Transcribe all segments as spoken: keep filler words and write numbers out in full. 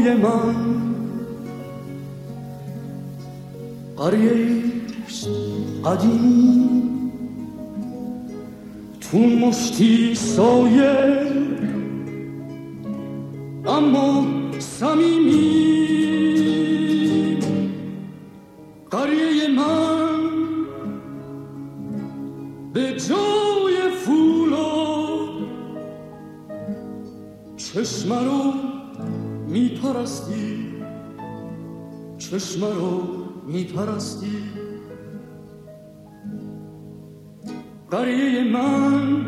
رویای من قریه‌ایست قدیمی، تو مشتی سایه اما صمیمی. قریه من به جای فولا چشم رو میپرستی، چشم رو میپرستی. قریه من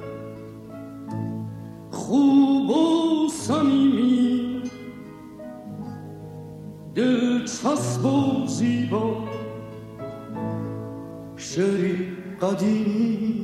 خوب و صمیمی، دلچسب و زیبا، شعری قدیمی.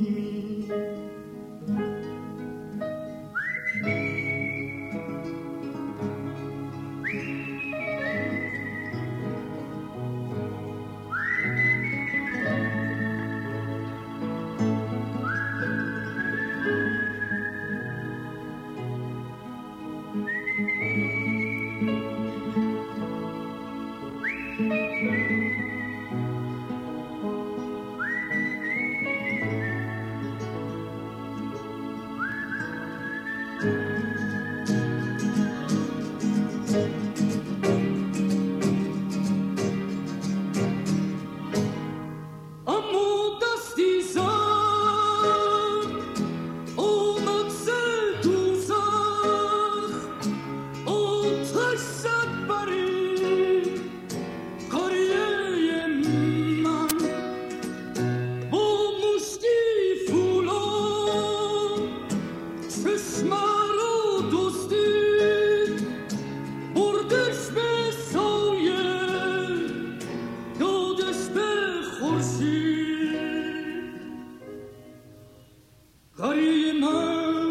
قریه من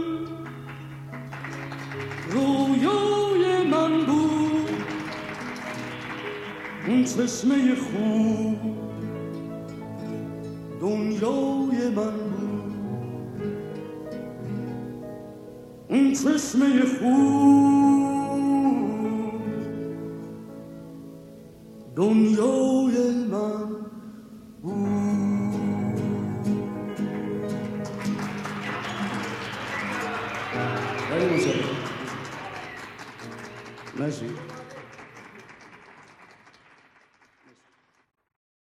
رویای من بود، اون چشمه خوب دنیای من بود، اون چشمه خوب دنیای من بود. خیلی متشکرم. مرسی.